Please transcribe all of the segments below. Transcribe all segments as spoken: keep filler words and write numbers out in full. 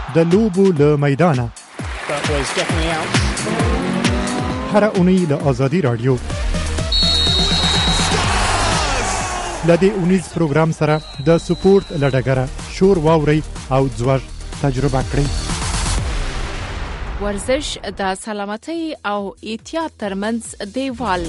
د لوبو له میدانه هر اونۍ له آزادي رادیو لدې اونیز پروګرام سره د سپورت لډګره شور واوري او ځوړ تجربه کړئ. ورزش د سلامتۍ او احتیاط ترمنځ دیوال.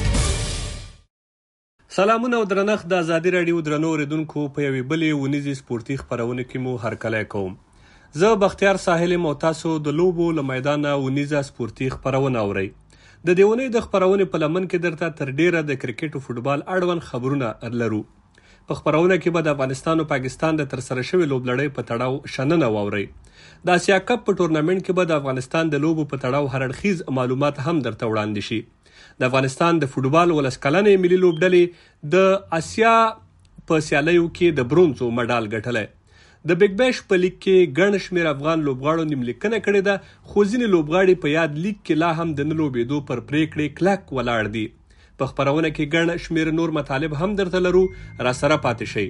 سلامونه او درنښت د آزادي رادیو درنو اوریدونکو په یوې بلې اونیزې سپورتي خپرونه کې مو هرکلی کوم. زه بختیار ساحل یم او تاسو د لوبو له میدانه اونیزه سپورتي خپرونه اورئ. د دې اونۍ د خپرونې په لمن کې درته تر ډیره د کرکټ او فوټبال اړوند خبرونه لرو. په خپرونه کې به د افغانستان او پاکستان د ترسره شوې لوبلړۍ په تړاو شننه واورئ. د اسیا کپ په ټورنمنټ کې به د افغانستان د لوبو په تړاو هر اړخیز معلومات هم درته وړاندې شي. د افغانستان د فوټبال ولس کلنې ملي لوبډلې د اسیا په سیالیو کې د برونزو مډال ګټلی. د بیگ بیش په لیگ کې ګڼ شمېر افغان لوبغاړو نیملیکنه کړې ده، خو ځینې لوبغاړي په یاد لیگ کې لا هم د نه لوبېدو پر پریکړې کلک ولاړ دي. په خپرونه کې ګڼ شمېر نور مطالب هم درته لرو، را سره پاتې شئ.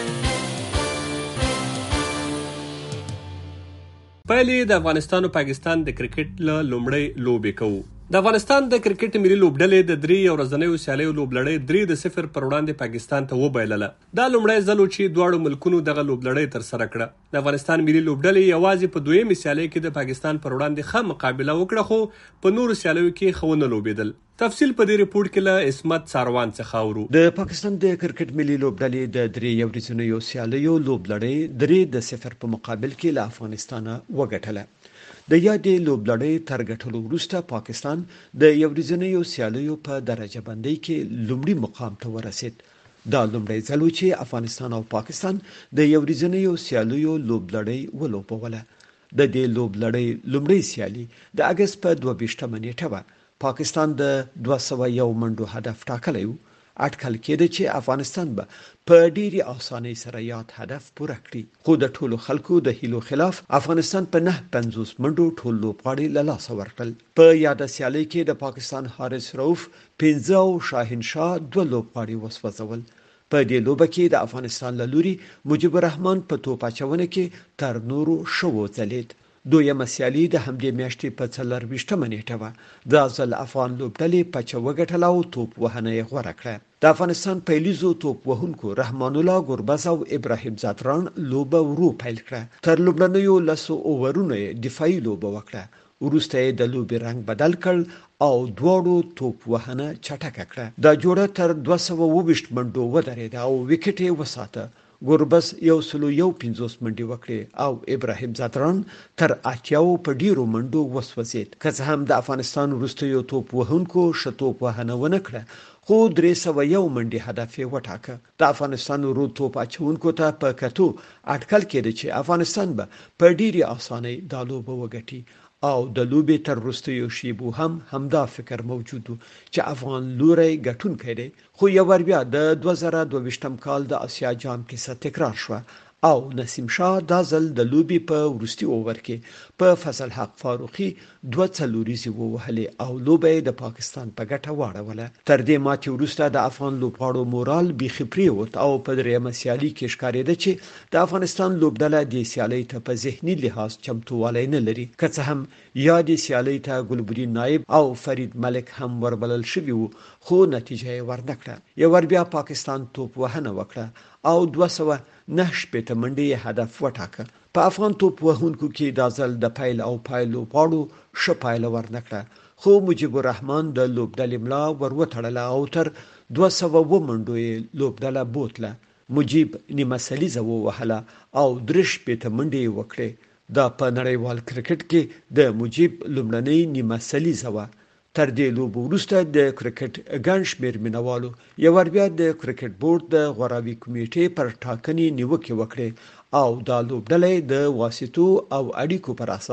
پایلې د افغانستان او پاکستان د کرکټ له لومړۍ لوبې کوو. د افغانستان د کرکټ ملي لوبډلې د درې ورځنیو سیالیو لوبلړۍ درې د صفر پر وړاندې پاکستان ته وبایلله. دا لومړی ځل و چې دواړو ملکونو دغه لوبلړۍ ترسره کړه. د افغانستان ملي لوبډلې یوازې په دویمې سیالۍ کې د پاکستان پر وړاندې ښه مقابله وکړه، خو په نورو سیالیو کې ښه ونه لوبېدل. تفصیل په دې ریپورت کې له عصمت ساروان څخه اورو. د پاکستان د کرکټ ملي لوبډلې د درې ورځنیو سیالیو لوبلړۍ درې د صفر په مقابل کې له افغانستان وګټله. د یادې لوبلړۍ تر ګټلو وروسته پاکستان د ورځنیو سیالیو په درجه بندۍ کې لومړي مقام ته ورسید. دا لومړی ځل و چې افغانستان او پاکستان د ورځنیو سیالیو لوبلړۍ ولوبوله. د دې لوبلړۍ لومړی سیالي د اګست په دوه ویشتمه نیټه وه. پاکستان د دوه سوه یو منډو هدف ټاکلی و. اټکل کېده چې افغانستان به په ډېرې اسانۍ سره یاد هدف پوره کړي، خو د ټولو خلکو د هیلو خلاف افغانستان په نه پنځوس منډو ټول لوبغاړي له لاسه ورکړل. په یاده سیالۍ کې د پاکستان حارث رؤف پنځه او شاهین شاه دوه لوبغاړي وسوځول. په دې لوبه کې د افغانستان له لوري مجيب الرحمن په توپ اچونه کې تر نورو ښه وځلېد. دویمه سیالي د همدې میاشتې په څلرویشتمه نیټه وه. دا ځل افغان لوبډلې پچه وګټله او توپ وهنه یې غوره کړه. د افغانستان پیلیزو توپ وهونکو رحمان الله ګربز او ابراهیم زعتران لوبه ورو پیل کړه. تر لومړنیو لسو اوورونو یې دفاعي لوبه وکړه. وروسته یې د لوبې رنګ بدل کړ او دواړو توپ وهنه چټکه کړه. دا جوړه تر دوه سوه اووه ویشت منډو ودرېده او وکټ یې وساته. ګربز یو سلو یو پنځوس منډې وکړې او ابراهیم زعتران تر اتیاو په ډیرو منډو وسوځېد. که څه هم د افغانستان وروستیو توپ وهونکو ښه توپ وهنه ونه کړه، خو درې سوه یو منډې هدف یې وټاکه. د افغانستان ورو توپ اچونکو ته په کتو اټکل کېده چې افغانستان به په ډیرې اسانۍ دا لوبه وګټي او د لوبې تر وروستیو شیبو هم همدا فکر موجود و چې افغان لوری ګټونکی دی. خو یو ور بیا د دوه زره دوه ویشتم کال د اسیا جام کیسه تکرار شوه او نسیم شاه دا ځل د لوبې په وروستي اوور کې په فضل حق فاروقي دوه څلوریزې ووهلې او لوبه یې د پاکستان په ګټه واړوله. تر دې ماتې وروسته د افغان لوبغاړو مورال بیخي پرېوت او په درېیمه سیالي کې ښکارېده چې د افغانستان لوبډله دې سیالۍ ته په ذهني لحاظ چمتووالی نه لري. که څه هم یادې سیالۍ ته ګلبدین نایب او فرید ملک هم وربلل شوي وو، خو نتیجه یې ورنکړه. یو ور بیا پاکستان توپ وهنه وکړه او دوه سوه نه شپېته منډې هدف وټاکه. په افغان توپ وهونکو کې دا ځل د پیل او پای لوبغاړو ښه پایله ورنکړه، خو مجيب الرحمن د لوبډلې ملا ور وتړله او تر دوه سوه اووه منډو یې لوبډله بوتله. مجيب نیمه سلیزه ووهله او درې شپېته منډې یې وکړې. دا په نړیوال کرکټ کې د مجيب لومړنۍ نیمه سلیزه وه. تر دې لوبو وروسته د کرکټ ګڼ شمېر مینوالو یو ور بیا د کرکټ بورډ د غوراوي کمیټې پر ټاکنې نیوکې وکړې او دا لوبډله د واسطو او اړیکو پر اساس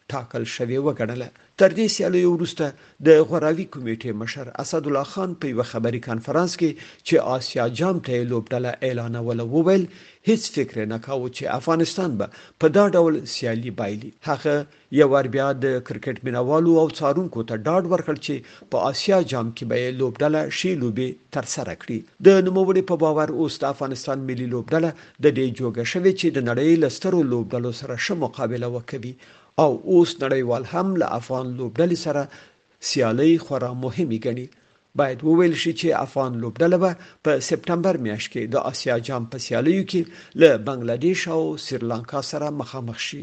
ټاکل شوې وګڼله. تر دې سیالیو وروسته د غوراوي کمیټې مشر اسد الله خان په یو خبري کانفرنس کې چې آسیا جام ته لوبډله اعلانول وویل هیڅ فکر نه کاوه چې افغانستان به په دا ډول سیالي بایلي. هغه یو ور بیا د کرکټ مینوالو او څارونکو ته ډاډ ورکړ چې په آسیا جام کې به لوبډله شي لوبي تر سره کړي. د نوموړي په باور اوس د افغانستان ملي لوبډله د دې جوګه شوی چې د نړۍ لسترو لوبډلو سره ښه مقابله وکړي او اوس نړیوال هم له افغان لوبډلې سره سیالي خورا مهمه ګڼي. باید وویل شي چې افغان لوبډله به په سپټمبر میاشت کې د آسیا جام په سیالیو کې له بنگلاديش او سریلانکا سره مخامخ شي.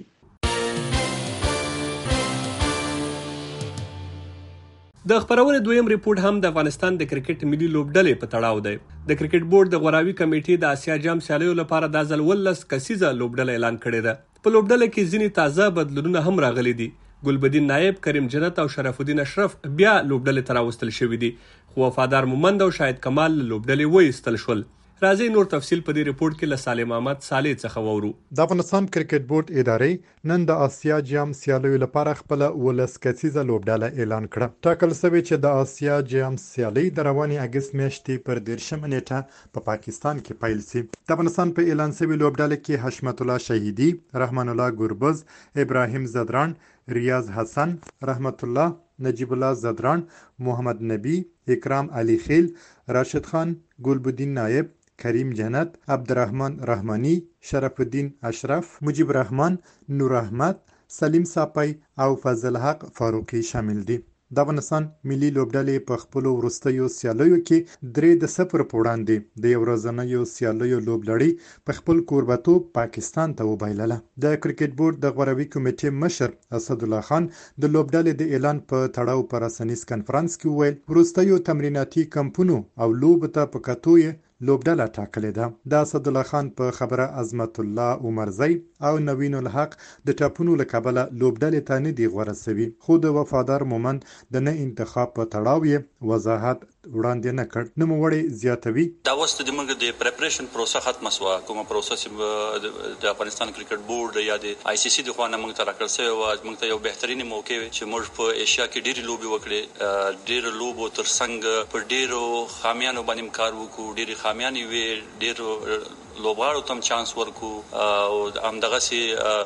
د خبرونه دویم ریپورت هم د افغانستان د کرکټ ملي لوبډلې په تړاو دی. د کرکټ بورډ د غوراوي کمیټې د آسیا جام سیالیو لپاره د ځل ولس کسیزه لوبډله اعلان کړې ده. په لوبډله کې ځینې تازه بدلونونه هم راغلي دي. ګلبدین نایب، کریم جنت او شرف الدین اشرف بیا لوبډلې ته راوستل شوي دي، خو وفادار مومند او شاهد کمال له لوبډلې وایستل شول. راځي نور تفصیل په دې ریپورت کې له سالم احمد صالح څخه وورو. د افغانستان کرکټ بورډ ادارې نن د آسیا جام سیالیو لپاره خپل ولس کسیزه لوبډله اعلان کړه. ټاکل شوی چې د آسیا جام سیالي د رواني اگست میاشتې پر دیرشمه نیټه په پاکستان کې پیل شي. د افغانستان په اعلان شوی لوبډله کې حشمت الله شهیدی، رحمان الله ګوربز، ابراهیم زدران، ریاض حسن، رحمت الله، نجیب الله زدران، محمد نبی، اکرام علی خیل، راشد خان، گلبدین نایب، کریم جنت، عبدالرحمن رحمانی، شرف الدین اشرف، مجیب رحمان، نور احمد، سلیم ساپی او فضل حق فاروقی شامل دي. د افغانستان ملي لوبډلې په خپل وروستیو سیالیو کې درې د صفر په وړاندې د یو ورځنیو سیالیو لوبډلې په خپل کوربتوب پاکستان ته وبایلله. د کرکټ بورډ د غوراوي کمیټې مشر اسد الله خان د لوبډلې د اعلان په تړاو پر رسنیز کنفرانس کې وویل وروستیو تمریناتي کمپونو او لوب ته په کتو لوبډله ټاکلې ده. د اسد الله خان په خبره عظمت الله عمرزی او نوین الحق د ټاپونو له کبله لوبډلې ته نه دي غوره شوي، خو د وفادار مومند د نه انتخاب په تړاو یې وضاحت وړاندې نه کړ. نوموړی زیاتوي دا وست د موږ د پریپریشن پروسه ختمه شوه، کومه پروسه د افغانستان کرکټ بورډ یا د آی سی سی د خوانه موږ ته راکړل شوی و. موږ ته یو بهترینه موقع وي چې موږ په ایشیا کې ډېرې لوبې وکړې، ډېر لوبو ترڅنګ په ډېرو خامیانو باندې کار وکړو، ډېرې خامیانې وي، ډېر لوبغاړو تم چانس ورکو او همدغه سي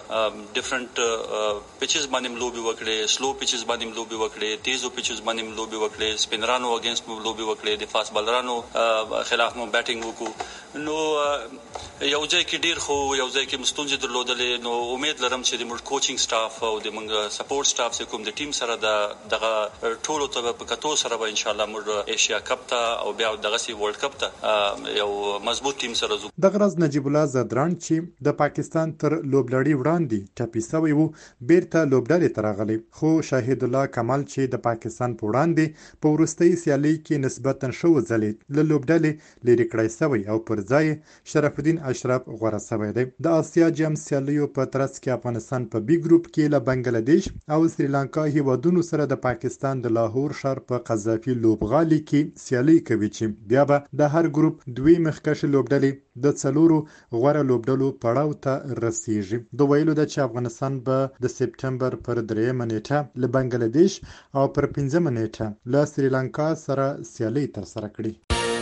ډیفرنٹ پیچز باندې لوبي وکړي، سلو پیچز باندې لوبي وکړي، تیزو پیچز باندې لوبي وکړي، سپینرانو اگینست لوبي وکړي، د فاست بالرانو خلاف مو بیټینګ وکړو. نو یو ځای کې ډیر خو یو ځای کې مستونزې درلودلې. نو امید لرم چې د موږ کوچینګ سټاف او د موږ سپورټ سټاف چې کوم د ټیم سره د دغه ټولو ته په کتو سره به ان شاء الله موږ ایشیا کپ ته او بیا دغه سي ورلد کپ ته یو مضبوط ټیم سره زو. د غرض نجیب الله زدران چې د پاکستان تر لوبلړۍ وړاندې ټپي شوی وو بیرته لوبډلې ته راغلی، خو شاهد الله کمال چې د پاکستان په وړاندې په وروستۍ سیالۍ کې نسبتا ښه وځلید له لوبډلې لرې کړی شوی او پر ځای شرف الدین اشرف غوره شوی دی. د آسیا جام سیالیو په ترڅ کې افغانستان په بي ګروپ کې له بنگلاديش او سریلانکا هیوادونو سره د پاکستان د لاهور ښار په قذافي لوبغالي کې سیالي کوي چې بیا به د هر ګروپ دوی مخکښ لوبډلې د څلورو غوره لوبډلو پړاو ته رسیږي. د ویلو ده چې افغانستان به د سپټمبر پر درېیمه نیټه له بنگلاديش او پر پنځمه نیټه له سریلانکا سره سیالي ترسره کړي.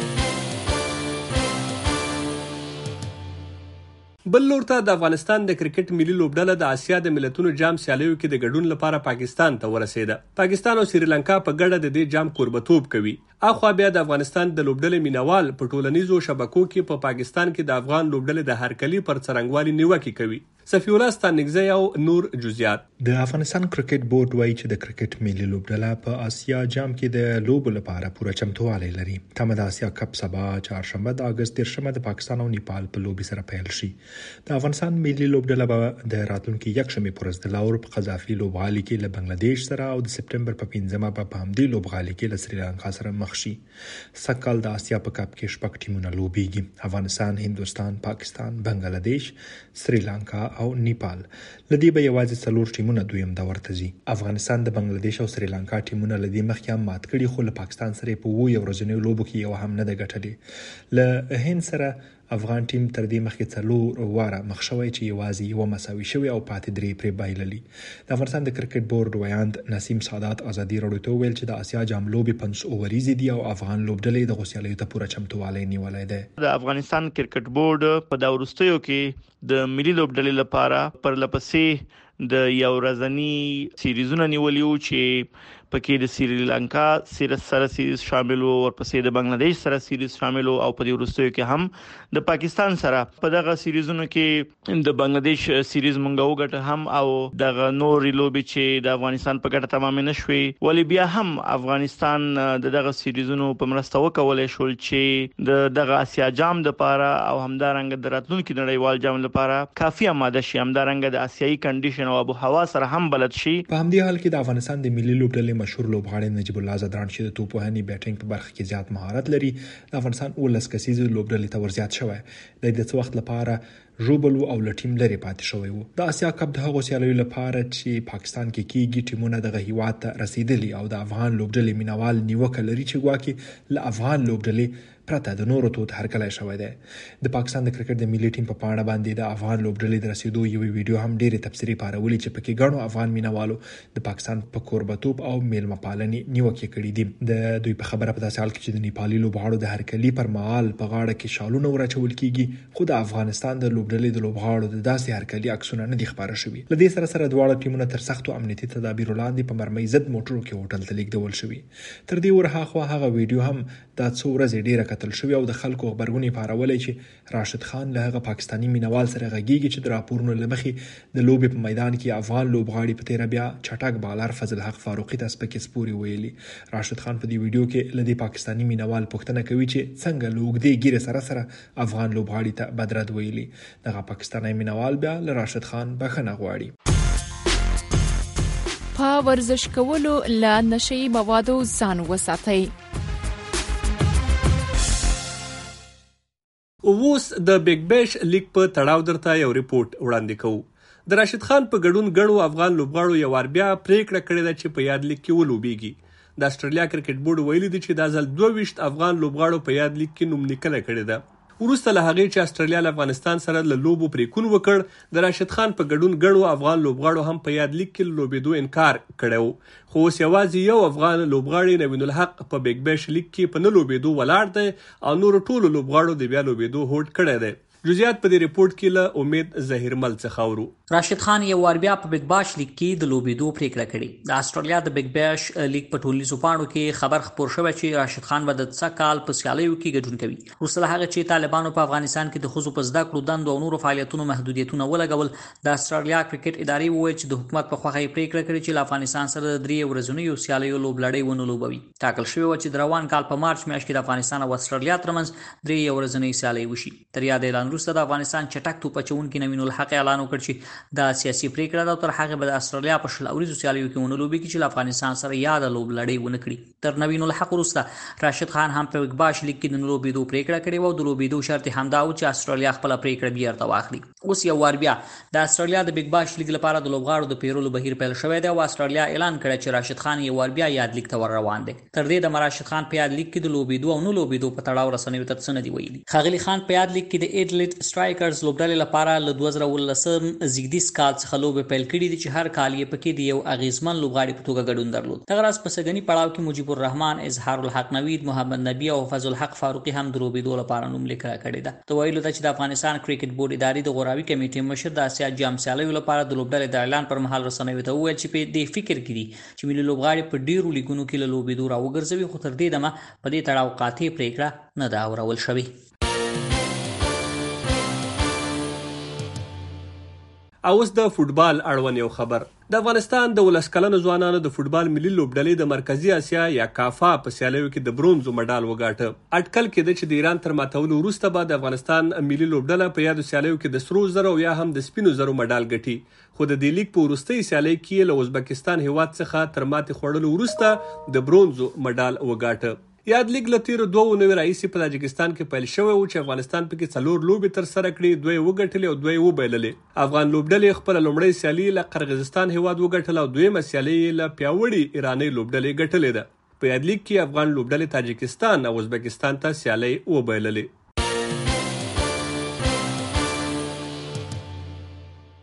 بل لور ته د افغانستان د کرکټ ملي لوبډله د آسیا د ملتونو جام سیالیو کې د ګډون لپاره پاکستان ته ورسېده. پاکستان او سریلانکا په ګډه د دې جام کوربتوب کوي. اخوا بیا د افغانستان د لوبډلې مینوال په ټولنیزو شبکو کې په پاکستان کې د افغان لوبډلې د هرکلي پر څرنګوالي نیوکه کوي. صفی الله ستانګزی او نور جزئیات. د افغانستان کرکټ بورډ وایي چې د کرکټ ملي لوبډله په آسیا جام کې د لوبو لپاره پوره چمتووالی لري. تمه د آسیا کپ سبا چهارشنبه د اگست دیرشمه د پاکستان او نیپال په لوبي سره پیل شي. د افغانستان ملي لوبډله به د راتلونکي یکشنبه پر ورځ د لاهور په قذافي لوبغالي کې له بنگلاديش سره او د سپټمبر په پنځمه په همدې لوبغالي کې له سریلانکا سره مخ شي. سکهال د آسیا په کپ کې شپږ ټیمونه لوبېږي: افغانستان، هندوستان، پاکستان، بنگلاديش، سریلانکا او نیپال. لدی به یوازې څلور ټیمونه دویم دور ته ځي. افغانستان د بنگلاديش او سریلانکا ټیمونه لدی مخکې هم مات کړي، خو له پاکستان سره په وو یو ورځنیو لوبو کې یو هم نه ده ګټلې. له هند سره افغان ټیم تر دې مخکې څلور واره مخ شوی چې یوازې یوه مساوي شوې او پاتې درې پرې بایللي. د افغانستان د کرکټ بورډ ویاند نسیم سادات ازادي راډیو ته وویل چې د اسیا جام لوبې پنځوس اووریزې دي او افغان لوبډلې د غوسیالیو ته پوره چمتووالی نیولی دی. د افغانستان کرکټ بورډ په دا وروستیو کې د ملي لوبډلې لپاره پرلپسې د یو ورځني سیریزونه نیولي وو چې پکې د سریلانکا سره سره سیریز شامل وو او ورپسې د بنگلاديش سره سیریز شامل وو او په دې وروستیو کې هم د پاکستان سره په دغه سیریزونو کې د بنگلاديش سیریز مونږ وګټه هم او دغه نورې لوبې چې د افغانستان په ګټه تمام نه شوې ولی بیا هم افغانستان د دغه سیریزونو په مرسته وکولای شول چې د دغه اسیا جام د لپاره او همدارنګه د راتلونکي نړیوال جام لپاره کافي آماده شي، همدارنګه د آسیایي کنډیشن او ابو هوا سره هم بلد شي. په همدې حال کې د افغانستان د ملي لوبډلې مشهور لوبغاړی نجیب الله زدران چې د توپوهنې بیټینګ په برخه کې زیات مهارت لري د افغانستان اولس کسیزه لوبډلې ته ورزیات شوی. د دې څه وخت لپاره ژوبل او له ټیم لري پاتې شوی وو. د اسیا کپ د هغو سیالیو لپاره چې پاکستان کې کیږي ټیمونه دغه هیواد ته رسیدلي او د افغان لوبډلې مینوال نیوکه لري چې ګواکې له افغان لوبډلې پرته د نورو توت هرکلی شوی دی. د پاکستان د کرکټ د ملي ټیم په پاڼه باندې د افغان لوبډلې د رسیدو یوه ویډیو هم ډېرې تبصرې پارولې چې پکې ګڼو افغان مینوالو د پاکستان په کوربتوب او میلمه پالنې نیوکې کړې دي. د دوی په خبره په داسې حال کې چې د نیپالي لوبغاړو د هرکلي پر مهال په غاړه کې شالونه ورچول کیږي، خو د افغانستان د لوبډلې د لوبغاړو د داسې هرکلي عکسونه نه دي خپاره شوي. له دې سره سره دواړه ټیمونه تر سختو امنیتي تدابیرو لاندې په مرمۍ ضد موټرو کې هوټل ته لیږدول شوي. تر دې ورهاخوا هغه ویډیو هم دا څو ورځې ډېره کتل شوې او د خلکو خبرګونې پارولې چې راشد خان له هغه پاکستاني مینوال سره غږیږي چې د راپورونو له مخې د لوبې په میدان کې افغان لوبغاړي په تیره بیا چټک بالر فضل حق فاروقي ته سپکې سپورې ویلي. راشد خان په دې ویډیو کې له دې پاکستاني مینوال پوښتنه کوي چې څنګه له اوږدې ګیرې سره سره افغان لوبغاړي ته بدرد ویلي. دغه پاکستاني مینوال بیا له راشد خان بخښنه غواړي. په ورزش کولو له نشهیي موادو ځان وساتئ. اوس د بیگ بیش لیگ په تړاو درته یو ریپورت وړاندې کوو. د راشد خان په ګډون ګڼو افغان لوبغاړو یو وار بیا پریکړه کړې ده چې په یاد لیگ کې ولوبېږي. د استرالیا کرکټ بورډ ویلي دی چې دا ځل دوه ویشت افغان لوبغاړو په یاد لیگ کې نوم لیکنه کړې ده. وروسته له هغې چې استرالیا له افغانستان سره له لوبو پریکون وکړ، د راشد خان په ګډون ګڼو افغان لوبغاړو هم په یاد لیگ کې لوبېدو انکار کړی و. خو اوس یوازې یو افغان لوبغاړی نوین الحق په بیگ بیش لیگ کې په نه لوبېدو ولاړ دی او نورو ټولو لوبغاړو د بیا لوبېدو هوډ کړی دی. جزئیات په دې ریپورت کې له امید ظهیرمل څخه اورو. راشد خان یو وار بیا په بیگ باش لیگ کې د لوبېدو پریکړه کړې. د استرالیا د بیگ باش لیگ په ټولنیزو پاڼو کې خبر خپور شوی چې راشد خان به د څه کال په سیالیو کې ګډون کوي. وروسته له هغه چې طالبانو په افغانستان کې د ښځو په زده کړو دندو او نورو فعالیتونو محدودیتونه ولګول، د استرالیا کرکټ ادارې وویل چې د حکومت په خوښه یې پریکړه کړې چې له افغانستان سره د درې ورځنیو سیالیو لوبلړۍ ونه لوبوي. ټاکل شوی و چې د روان کال په مارچ میاشت کې د افغانستان او استرالیا ترمنځ درې ورځنۍ سیالۍ وشي. تر یاد اعلان وروسته د افغانستان چټک توپ اچونکي نوین الحق اعلان وکړ چې دا سیاسي پریکړه ده او تر هغه به د استرالیا په شل اوریزو سیالیو کې ونه لوبېږي چې له افغانستان سره یاد لوبلړۍ ونه کړي. تر نوین الحق وروسته راشد خان هم په بیگ باش لیگ کې د نه لوبېدو پریکړه کړې وه او د لوبېدو شرط یې همدا و چې استرالیا خپله پریکړه بیرته واخلي. اوس یو وار بیا د استرالیا د بیگ باش لیگ لپاره د لوبغاړو د پیرولو بهیر پیل شوی دی او استرالیا اعلان کړی چې راشد خان یو وار بیا یاد لیگ ته ور روان دی. تر دې د راشد خان په یاد لیگ کې د لوبېدو او نه لوبېدو په تړاو رسنیو ته څه نه دي ویلي. ښاغلي خان په یاد لیگ کې د ایډلیټ سټرایکرز لوبډلې لپاره له دوه زره اوولسم زیږدیز کال څخه لوبې پیل کړي دي چې هر کال یې پکې د یو اغیزمن لوبغاړي په توګه ګډون درلود. دغه راز په سږني پړاو کې مجیب الرحمن، اظهار الحق نوید، محمد نبی او فضل الحق فاروقي هم د لوبېدو لپاره نوم لیکنه کړې ده. د ویلو ده چې د افغانستان کرکټ بورډ ادارې د غوراوي کمیټې مشر د اسیا جام سیالیو لپاره د لوبډلې د اعلان پر مهال رسنیو ته وویل چې په دې فکر کې دي چې ملي لوبغاړي په ډیرو لیګونو کې له لوبېدو راوګرځوي، خو تر دې دمه په دې تړاو قاطع پریکړه نه ده اورول شوې. اوس د فوټبال اړوند یو خبر. د افغانستان د ولس کلنو ځوانانو د فوټبال ملي لوبډلې د مرکزي اسیا یا کافا په سیالیو کې د برونزو مډال وګاټه. اټکل کېده چې د ایران تر ماتولو وروسته به د افغانستان ملي لوبډله په یادو سیالیو کې د سرو زرو یا هم د سپینو زرو مډال ګټي، خو د دې لیګ په وروستۍ سیالۍ کې له ازبکستان هیواد څخه تر ماتې خوړلو وروسته د برونزو مډال وګاټه. یاد لیګ له تیرو دوه اونیو راهیسې په تاجکستان کې پیل شوی و چې افغانستان پکې څلور لوبې ترسره کړې، دوه یې وګټلې او دوه یې وبایللې. افغان لوبډلې خپله لومړۍ سیالي له قرغیزستان هیواد وګټله او دویمه سیالي یې له پیاوړې ایرانۍ لوبډلې ګټلې ده. په یاد لیګ کې افغان لوبډلې تاجکستان او ازبکستان ته سیالۍ وبایللې.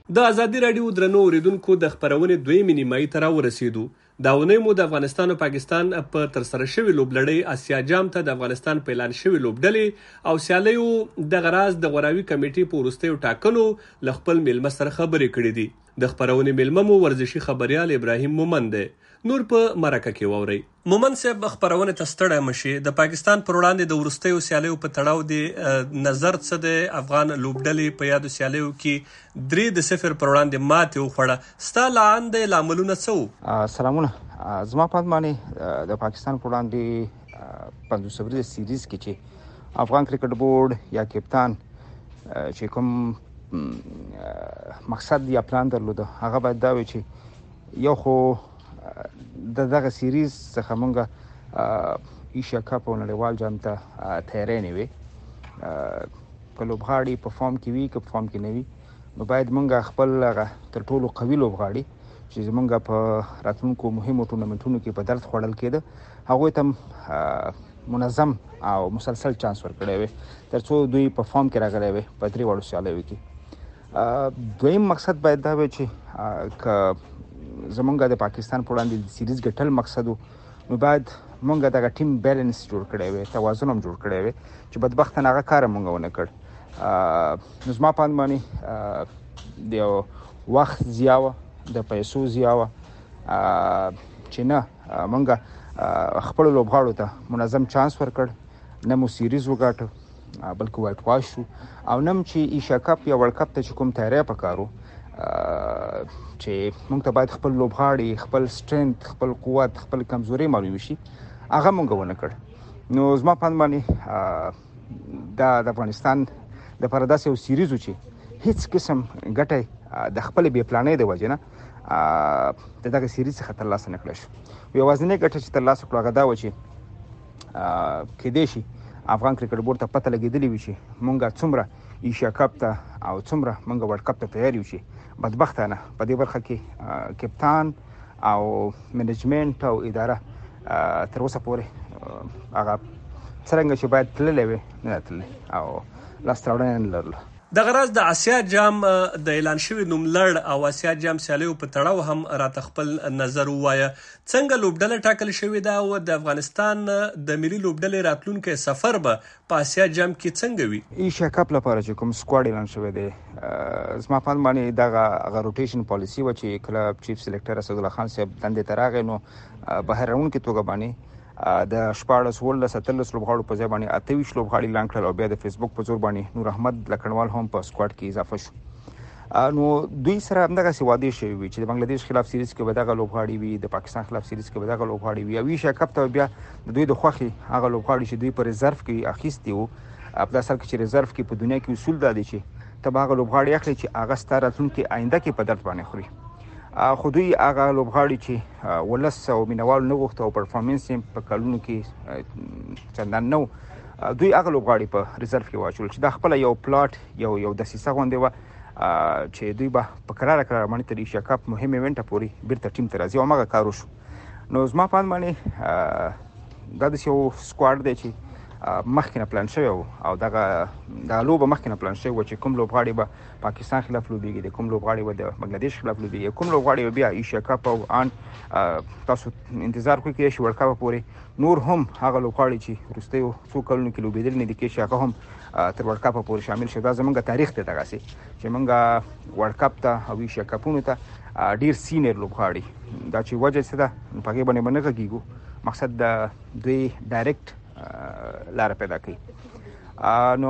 د ازادي راډیو درنو اوریدونکو د خبرونې دویمې نیمایي ته راورسېدو. دا اونۍ مو د افغانستان او پاکستان په ترسره شوې لوبلړۍ اسیا جام ته د افغانستان په اعلان شوې لوبډلې او سیالیو دغه راز د غوراوي کمیټې په وروستیو ټاکنو له خپل میلمه سره خبرې کړې دي. د خبرونې میلمه مو ورزشي خبریال ابراهیم مومن دی. نور په مرکه کې واورئ. مومن صاحب خبرونه ته ستړی مشي. د پاکستان پر وړاندې د وروستیو سیالیو په تړاو د نظر څه د افغان لوبډلې په یادو سیالیو کې درې د صفر پر وړاندې ماتې وخوړه. ستا لاندې لاملونه څه وو؟ سلامونه. زما په باندې د پاکستان پر وړاندې پنځوس اووريز سیریز کې چې افغان کرکټ بورډ یا کپتان چې کوم مقصد یا پلان درلوده هغه باید دا وي چې یو خو د دغه سیریز څخه مونږه ایشیا کپ او نړیوال جام ته تیاری نه وي. که لوبغاړي په فارم کې وي که په فارم کې نه وي نو باید مونږه خپل تر ټولو قوي لوبغاړي چې زمونږ په راتلونکو مهمو ټورنمنټونو کې په درد خوړل کېده هغوی ته منظم او مسلسل چانس ورکړی وي تر څو دوی په فارم کې راغلی وي په درې واړو سیالیو کې. دویم مقصد باید دا وي چې که زمونږ د پاکستان په وړاندې د سیریز ګټل مقصد نو باید مونږ دغه ټیم بیلنس جوړ کړی وي، توازن هم جوړ کړی وي چې بدبختانه هغه کار مونږ ونه کړ. نو زما په اند باندې د یو وخت ضیاع وه، د پیسو ضیاع وه چې نه مونږ خپلو لوبغاړو ته منظم چانس ورکړ، نه مو سیریز وګاټه بلکې وایټ واش شو او نم چې ایشیا کپ یا ورلډ کپ ته چې کوم تیاری پکارو چې موږ ته باید خپل لوبغاړي، خپل سټرنث، خپل قوت، خپل کمزوري معلوم شي هغه موږ ونه کړ. نو زما په اند باندې دا د افغانستان د لپاره داسې یو سیریز و چې هیڅ قسم ګټه د خپل بې پلانۍ د وجې نه د دغه سیریز څخه ترلاسه نه کړی شو. یوازینۍ ګټه چې ترلاسه کړو هغه دا وه چې کیدای شي افغان کرکټ بورډ ته پته لګېدلې وي چې مونږ څومره ایشیا کپ ته او څومره مونږ ورلډ کپ ته تیار یو. چې بدبختانه په دې برخه کې کپتان او منیجمنت او اداره تر اوسه پورې هغه څرنګه چې باید تللی وي نه تللی او لاسته راوړنې نه لرله. دغه راز د اسیا جام د اعلان شوي نوملړ او اسیا جام سیالیو په تړاو هم راته خپل نظر ووایه. څنګه لوبډله ټاکل شوې ده او د افغانستان د ملي لوبډلې راتلونکی سفر به په اسیا جام کې څنګه وي؟ ایشیا کپ لپاره چې کوم سکواډ اعلان شوی دی زما په اند باندې دغه هغه روټیشن پالیسي وه چې کله چیف سلیکټر اسدالله خان صاحب دندې ته راغی نو په حیرانوونکې توګه باندې د شپاړس اوولس اتلس لوبغاړو په ځای باندې اته ویشت لوبغاړي اعلان کړل او بیا د فیسبوک په زور باندې نور احمد لکړنوال هم په سکواډ کې اضافه شو. نو دوی سره همدغسې وعدې شوي وي چې د بنګلادیش خلاف سیریز کې به دغه لوبغاړي وي، د پاکستان خلاف سیریز کې به دغه لوبغاړي وي او ایشیا کپ ته بیا د دوی د خوښې هغه لوبغاړي چې دوی په ریزرو کې اخیستي وو. په داسې حال کې چې ریزرو کې په دنیا کې اصول دا دی چې ته به هغه لوبغاړي اخلي چې هغه ستا راتلونکي آینده کې په درد باندې خوري. خو دوی هغه لوبغاړي چې ولس او مینوال نه غوښته او پرفارمنس یې په کلونو کې چندان نه و، دوی هغه لوبغاړي په ریزرو کې واچول چې دا خپله یو پلاټ یو یو دسیسه غوندې وه چې دوی به په کراره کراره باندې تر ایشیا کپ مهم ایونټه پورې بیرته ټیم ته راځي او هماغه کار وشو. نو زما په اند باندې دا داسې یو سکواډ دی چې مخکې نه پلان شوی و او دغه دغه لوبه مخکې نه پلان شوی و چې کوم لوبغاړي به پاکستان خلاف لوبېږي، د کوم لوبغاړي به د بنګلادیش خلاف لوبېږي، کوم لوبغاړي به بیا ایشیا کپ او آن تاسو انتظار کوئ کېدای شي ورلډ کپ پورې نور هم هغه لوبغاړي چې وروستیو څو کلونو کې لوبېدلي نه دي کېدای شي هغه هم تر ورلډ کپ پورې شامل شي. دا زموږ تاریخ دی دغسې چې موږ ورلډ کپ ته او ایشیا کپونو ته ډېر سینیر لوبغاړي دا چې وجه څه ده په هغې باندې به نه غږېږو. مقصد د دوی ډایرکټ لاره پیدا کوي. نو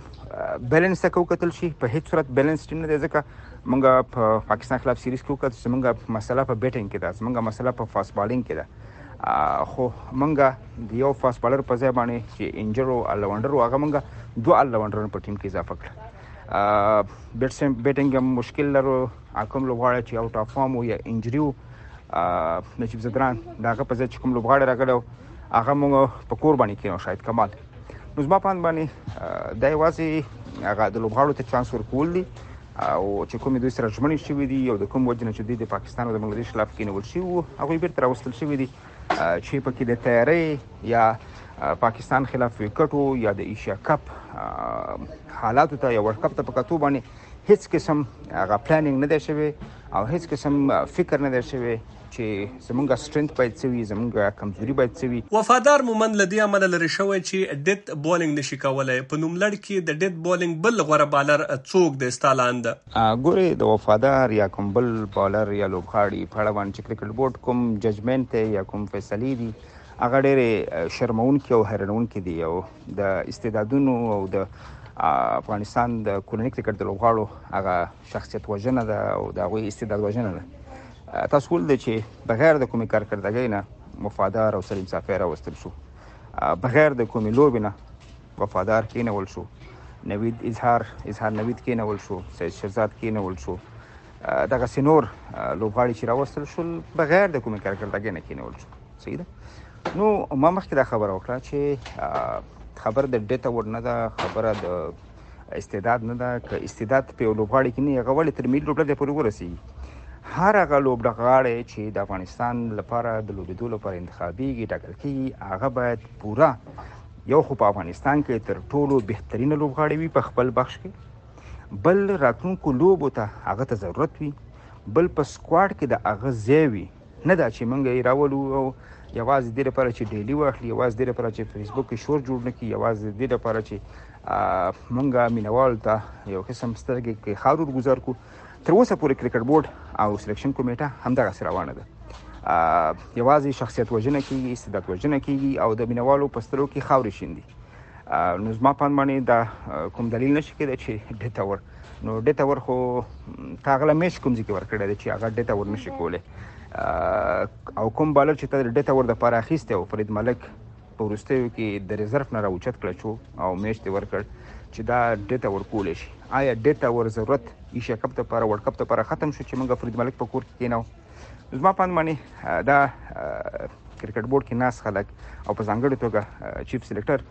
بیلنس ته که وکتل شي په هیڅ صورت بیلنس ټیم نه دی، ځکه موږ په پاکستان خلاف سیریز کې وکتل چې زموږ مسله په بیټینګ کې ده، زموږ مسله په فاست بالینګ کې ده. خو موږ د یو فاست بالر په ځای باندې چې انجر و الراونډر و هغه موږ دوه الراونډرونه په ټیم کې اضافه کړل. بیټینګ هم مشکل لرو، کوم لوبغاړی چې آوټ آف فارم و یا انجري و نجیب زدران د هغه په ځای چې کوم لوبغاړی راغلی و هغه موږ په کور باندې کېنو شاید کمال. نو زما په اند باندې دا یوازې هغه د لوبغاړو ته چانس ورکول دي او چې کومې دوی سره ژمنې شوي دي او د کوم وجې نه چې دوی د پاکستان او د بنګلادیش خلاف کېنول شوي وو هغوی بیرته راوستل شوي دي چې پکې د تیارۍ یا پاکستان خلاف وکټو یا د ایشیا کپ حالاتو ته یا ورلډ کپ ته په کتو باندې هیڅ قسم هغه پلانینګ نه دی شوی او هیڅ قسم فکر نه دی شوی چې زمونږ سترنث باید څه وي، زمونږ کمزوري باید څه وي. وفادار مومند له دې امله لرې شوی چې ډیت بولینګ نشي کولی. په نوملړ کې د ډیت بولینګ بل غوره بالر څوک دی ستا لاندې؟ ګورې د وفادار یا کوم بل بالر یا لوبغاړي په اړه باندې چې کرکټ بورډ کوم ججمنټ دی یا کوم فیصلې دي هغه ډېرې شرمونکي او حیرانونکي دي او د استعدادونو او د افغانستان د کورني کرکټ د لوبغاړو هغه شخصیت وژنه ده او د هغوی استعداد وژنه ده. تاسو ول دی چې بغیر د کومې کارکردګۍ نه وفادار او سلیم صافی راوستل شو، بغیر د کومې لوبې نه وفادار کېنول شو، نوید اظهار اظهار نوید کېنول شو، سید شهزاد کېنول شو، دغسې نور لوبغاړي چې راوستل شول بغیر د کومې کارکردګۍ نه کېنول شو. صحیح ده. نو ما مخکې دا خبره وکړه چې خبر د ډیټ اورډ نه ده، خبره د استعداد نه ده. که استعداد په یو لوبغاړي کې نه هغه ولې تر ملي لوبډلې پورې ورسېږي. هر هغه لوبډغاړی چې د افغانستان لپاره د لوبېدو لپاره انتخابېږي ټاکل کېږي هغه باید پوره یو خو په افغانستان کې تر ټولو بهترینه لوبغاړی وي په خپل بخش کې، بل راتلونکو لوبو ته هغه ته ضرورت وي، بل په سکواډ کې د هغه ځای وي. نه دا چې موږ یې راولو او یوازې دې لپاره چې ډیلي واخلي، یوازې دې لپاره چې فیسبوک کې شور جوړ نه کړي، یوازې دې لپاره چې موږ مینوالو ته یو قسم سترګې کې خاور ورګزار کړو. تر اوسه پورې کرکټ بورډ او سلیکشن کمیټه همدغسې روانه ده. یوازې شخصیت وژنه کېږي، استعداد وژنه کېږي او د مینوالو په سترګو کې خاورې شیندي. نو زما په اند باندې دا کوم دلیل نشي کېدی چې ډیټ اور نو ډیټ اور خو تا هغه میچ کوم ځای کې ورکړی دی چې هغه ډیټ اور نشي کولی. او کوم بالر چې ته د ډیټ اور دپاره اخیستی او فرید ملک په وروستیو کې د ریزرف نه راوچت کړی شو او میچ ته ورکړ چې دا ډیټ اور کولی شي. آیا ډیټ اور ضرورت ایشیا کپ دپاره ورلډ کپ دپاره ختم شو چې موږ فرید ملک په کور کې کېنو؟ زما په اند باندې دا کرکټ بورډ کې ناست خلک او په ځانګړې توګه چیف سلیکټر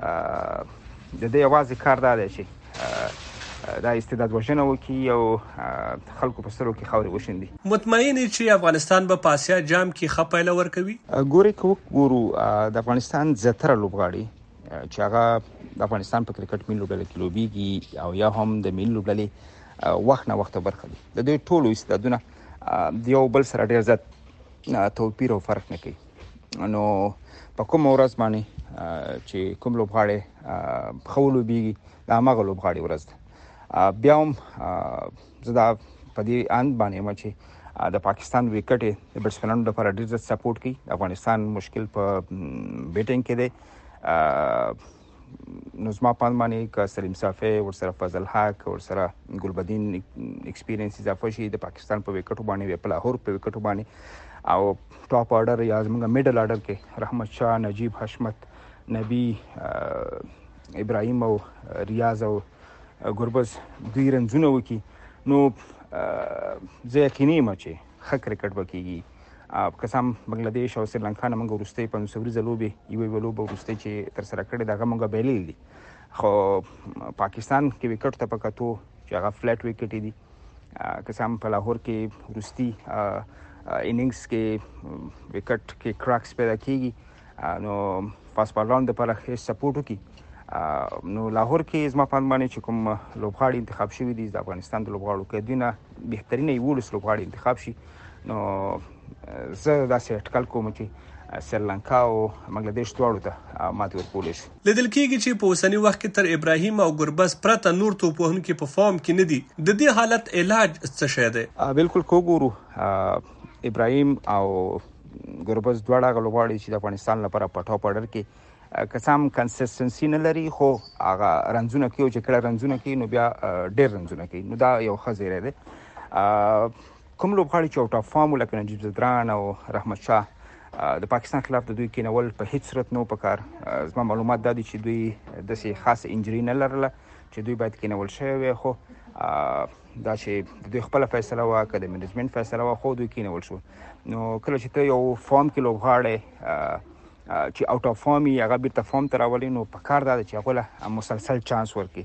د دې یوازې کار دا دی چې دا استعداد وژنه وکړي او خلکو په سترګو کې خاورې وشیندي. مطمئن یې چې افغانستان به په اسیا جام کې ښه پایله ورکوي؟ ګورې که وګورو د افغانستان زیاتره لوبغاړي چې هغه د افغانستان په کرکټ ملي لوبډلې کې لوبېږي او یا هم د ملي لوبډلې وخت نه وخته برخه دي. د دوی ټولو استعدادونه د یو بل سره ډېر زیات توپیر او فرق نه کوي. نو په کومه ورځ باندې چې کوم لوبغاړی ښه ولوبېږي د هماغه لوبغاړي ورځ ده. بیا هم زه دا په دې اند باندې یم چې د پاکستان وکټ یې د بیټسمنانو لپاره ډېر زیات سپورټ کوي. د افغانستان مشکل په بیټینګ کې دی. نو زما په اند باندې که سلیم صافی ورسره فضل حق ورسره ګلبدین ایکسپیرینس اضافه شي د پاکستان په وکټو باندې په لاهور په وکټو باندې او ټاپ آرډر یا زموږ میډل آرډر کې رحمت شاه، نجیب، حشمت، نبی، ابراهیم او ریاض او ګربز دوی رنزونه وکړي نو زه یقیني یم چې ښه کرکټ به کېږي. که څه هم بنګلادیش او سریلانکا نه موږ وروستۍ پنځوس ورځې لوبې یوه یوه لوبه وروستۍ چې ترسره کړې ده هغه موږ بایللي دي، خو پاکستان کې وکټ ته په کتو چې هغه فلټ وکټې دي. که څه هم په لاهور کې وروستي اننګز کې وکټ کې کراکس پیدا کېږي نو فاست بالرانو دپاره ښه سپورټ وکړي. نو لاهور کې زما په اند باندې چې کوم لوبغاړي انتخاب شوي دي د افغانستان د لوبغاړو که دوی نه بهترینه یولس لوبغاړي انتخاب شي نو زه داسې اټکل کوم چې سریلانکا او بنګلادیش دواړو ته ماتې ورکولی شي. لیدل کېږي چې په اوسني وخت کې تر ابراهیم او ګربز پرته نور توپوهونکي په فارم کې نه دي. د دې حالت علاج څه شی دی؟ بالکل که وګورو ابراهیم او ګربز دواړه هغه لوبغاړي چې د افغانستان لپاره په ټاپ آرډر کې که څه هم کنسسټنسي نه لري خو هغه رنزونه کوي او چې کله رنزونه کوي نو بیا ډېر رنزونه کوي. نو دا یو ښه زیری دی. کوم لوبغاړي چې آوټ اف فارم لکه نجیب زدران او رحمت شاه د پاکستان خلاف د دوی کېنول په هیڅ صورت نه و پکار. زما معلومات دا دي چې دوی داسې خاصه انجري نه لرله چې دوی باید کېنول شوی وی، خو دا چې د دوی خپله فیصله وه که د منیجمنټ فیصله وه خو دوی کېنول شو. نو کله چې ته یو فارم کې لوبغاړی چې آوټ اف فارم یې هغه بیرته فارم ته راولي نو په کار دا ده چې هغوی له مسلسل چانس ورکړي.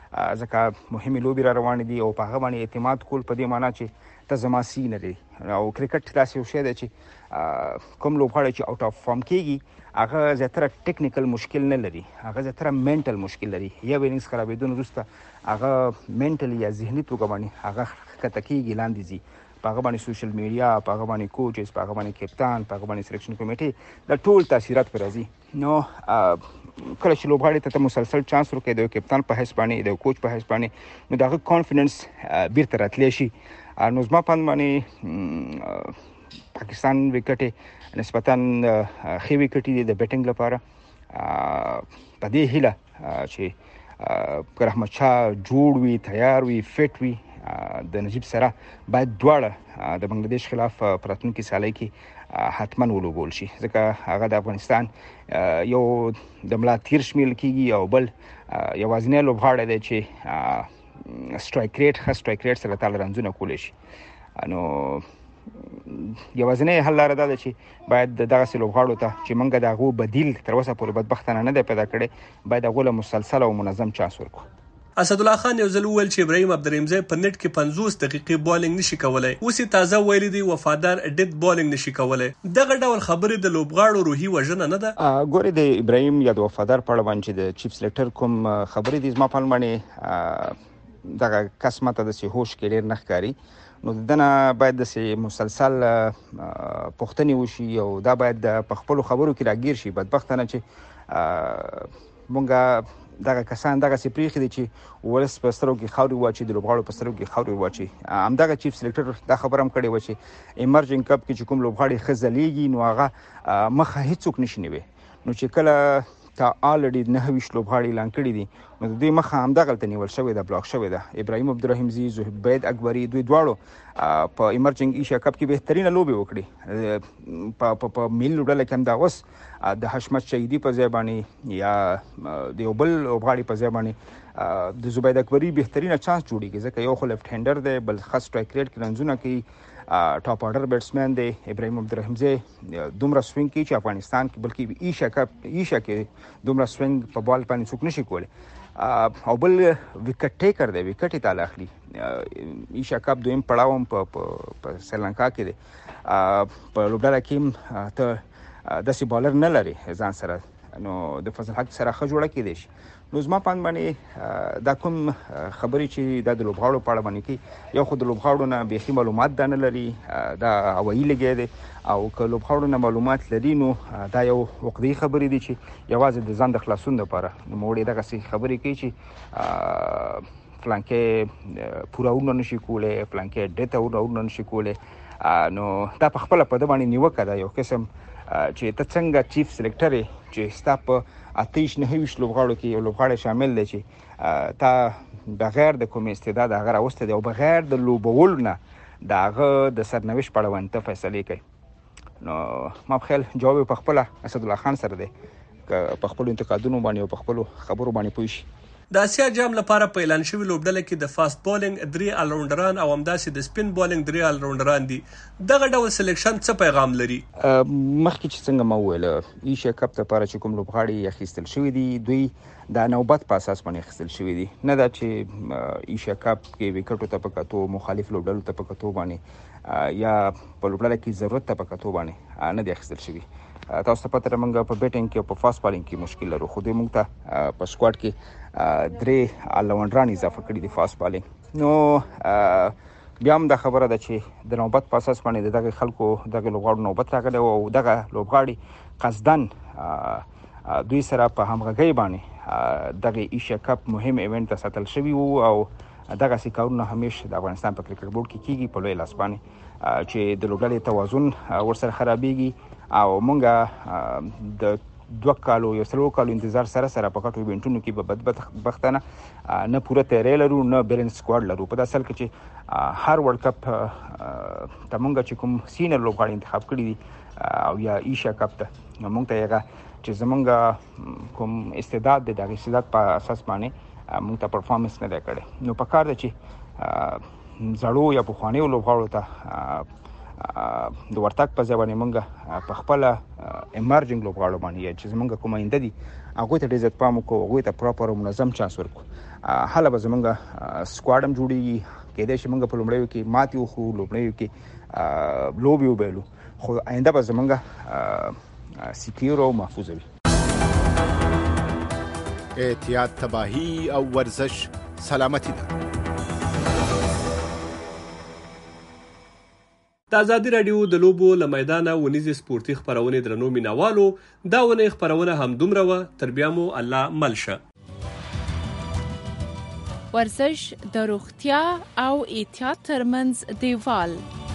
ځکه مهمې لوبې را روانې دي او په هغه باندې اعتماد کول په دې معنا چې ته زما سی نه دی. او کرکټ داسې یو شی دی چې کوم لوبغاړی چې آوټ آف فارم کېږي هغه زیاتره ټیکنیکل مشکل نه لري، هغه زیاتره منټل مشکل لري. یو انینګز خرابېدون وروسته هغه منټلی یا ذهني توګه باندې هغه ښکته کېږي، لاندې ځي. په هغه باندې سوشل میډیا، په هغه باندې کوچز، په هغه باندې کپتان، په هغه باندې سلیکشن کمیټې د ټول تاثیرات پرې راځي. نو کله چې لوبغاړي ته مسلسل چانس ورکوي د کپتان په حیث باندې، د کوچ په حیث باندې، نو د هغه کانفیډنس بیرته راتلی شي. نو زما په اند باندې پاکستان وکټې نسبتاً ښې وکټې دي د بیټینګ لپاره. په دې هیله چې که رحمت شاه جوړ وي، تیار وي، فټ وي، د نجیب سره باید دواړه د بنگلادیش خلاف په راتلونکي سیالۍ کې حتما ولوبول شي، ځکه هغه د افغانستان یو د ملا تیر شمیرل کېږي او بل یوازینی لوبغاړی دی چې سټرایک ریټ ښه سټرایک ریټ سره تاله رنځونه کولی شي. نو یوازینی حل لاره دا ده چې باید دغسې لوبغاړو ته چې موږ د هغو بدیل تر اوسه پورې بدبختانه نه دی پیدا کړی، باید هغو له مسلسل او منظم چانس ورکړو. اسدالله خان یو ځل وویل چې ابراهیم عبدالرحیمزی په نت کې پنځوس دقیقې بالینګ نشي کولی، اوس یې تازه ویلي دی وفادار ډیت بالینګ نشي کولی. دغه ډول خبرې د لوبغاړو روحي وژنه نه ده؟ ګورې د ابراهیم یا د وفادار په اړه باندې چې د چیف سلیکټر کوم خبرې دي، زما په اند باندې دغه کس ماته داسې هوش کې ډېر نه ښکاري. نو د ده نه باید داسې مسلسل پوښتنې وشي او دا باید په خپلو خبرو کې راګیر شي. بدبختانه چې مونږ دغه کسان دغسې پرېښي دي چې ولس په سترګو کې خاورې واچي، د لوبغاړو په سترګو کې خاورې واچي. همدغه چیف سلیکټر دا خبره هم کړې وه چې ایمرجنګ کپ کې چې کوم لوبغاړي ښه ځلیږي نو هغه مخه هېڅوک نشي نیوی. نو چې کله تا آلریډي نهه ویشت لوبغاړي اعلان کړي دي نو د دوی مخه همدغلته نیول شوې ده، بلاک شوې ده. ابراهیم عبدالرحیمزي، زهبید اکبري، دوی دواړو په ایمرجنګ ایشیا کپ کې بهترینه لوبې وکړي. په ملي لوبډله کې هم دا اوس د حشمت شهیدي په ځای باندې یا د یو بل لوبغاړي په ځای باندې د زبید اکبري بهترینه چانس جوړېږي، ځکه یو خو لیفټ هینډر دی، بل ښه سټرایک ریټ کې رنځونه کوي، ټاپ آرډر بیټسمین دی. ابراهیم عبدالرحیمزی دومره سوینګ کوي چې افغانستان کې بلکې ایشیا کپ ایشیا کې دومره سوینګ په بال باندې څوک نشي کولی. او بل وکټ ټیکر دی، وکټ یې تاله اخلي. ایشیا کپ دویم پړاو هم په سریلانکا کې دی. په لوبډله کې هم ته داسې بالر نه لري ځان سره، نو د فضل حق سره ښه جوړه کېدی شي. نو زما په اند باندې دا کوم خبرې چې دا د لوبغاړو په اړه باندې کوي، یو خو د لوبغاړو نه بیخي معلومات دا نه لري، دا هوایي لګی دی. او که لوبغاړو نه معلومات لري نو دا یو عقدي خبرې دي چې یوازې د ځان د خلاصون دپاره نوموړي دغسې خبرې کوي چې فلانکې پوره اورونه نشي کولی، فلانکې ډېته اورونه نشي کولی. نو دا په خپله په ده باندې نیوکه ده یو قسم چې ته څنګه چیف سلیکټر یې چې ستا په اته ویشت نهه ویشت لوبغاړو کې یو لوبغاړی شامل دی چې تا بغیر د کوم استعداد هغه راوستی دی او بغیر د لوبولو نه د هغه د سرنوشت په اړه باندې ته فیصلې کوي. نو ما په خیال جواب یې په خپله اسدالله خان سره دی، که په خپلو انتقادونو باندې او په خپلو خبرو باندې پوه شي. د اسیا جام لپاره په اعلان شوي لوبډله کې د فاست بالینګ درې الراونډران او همداسې د سپین بالینګ درې الراونډران دي. دغه ډول سلیکشن څه پیغام لري؟ مخکې چې څنګه ما وویل، ایشیا کپ لپاره چې کوم لوبغاړي اخیستل شوي دي دوی د نوبت په اساس باندې اخیستل شوي دي، نه دا چې ایشیا کپ کې وکټو ته په کتو، مخالف لوبډلو ته په کتو باندې یا په لوبډله کې ضرورت ته په کتو باندې نه دي اخیستل شوي. تاسو ته پته ده موږ په بیټینګ کې او په فاست بالینګ کې مشکل لرو، خو دوی موږ ته په سکواډ کې درې الراونډران اضافه کړي دي فاست بالینګ. نو بیا هم دا خبره ده چې د نوبت په اساس باندې د دغه خلکو دغه لوبغاړو نوبت راغلی او دغه لوبغاړي قصدن دوی سره په همغږۍ باندې دغه ایشیا کپ مهم ایونټ ته ساتل شوي وو او دغسې کارونه همیشه د افغانستان په کرکټ بورډ کې کېږي په لوی لاس باندې چې د لوبډلې توازن ورسره خرابېږي او مونږ د دوه کالو یا څلور کالو انتظار سره سره په غټو ایونټونو کې به بدبختانه نه پوره تیاری لرو، نه بیلنس سکواډ لرو. په داسې حال کې چې هر ورلډ کپ ته مونږ چې کوم سینر لوبغاړي انتخاب کړي دي او یا ایشیا کپ ته مونږ ته هغه چې زمونږ کوم استعداد دی د هغې استعداد په اساس باندې مونږ ته پرفارمنس نه دی کړی. نو په کار ده چې زړو یا پخوانیو لوبغاړو ته د ورتګ په ځای باندې مونږ په خپله ایمرجنګ لوبغاړو باندې چې زمونږ کوم آینده دي هغه ته ډېر زیات پام وکړو، هغه ته پراپر منظم چانس ورکړو. حاله به زمونږ سکواډ هم جوړیږي، کېدای شي موږ په لومړیو کې ماتې وخورو، لومړیو کې لوبې وبایلو، خو آینده به زمونږ سکیور او محفوظ وي. احتیاط تباهی او ورزش سلامتی ده. د ازادي راډیو د لوبو له میدانه ونیزې سپورتي خپرونې درنو مینوالو، دا ونې خپرونه همدومره وه، تر بیا مو الله مل شه. ورزش د روغتیا او احتیاط ترمنځ دیوال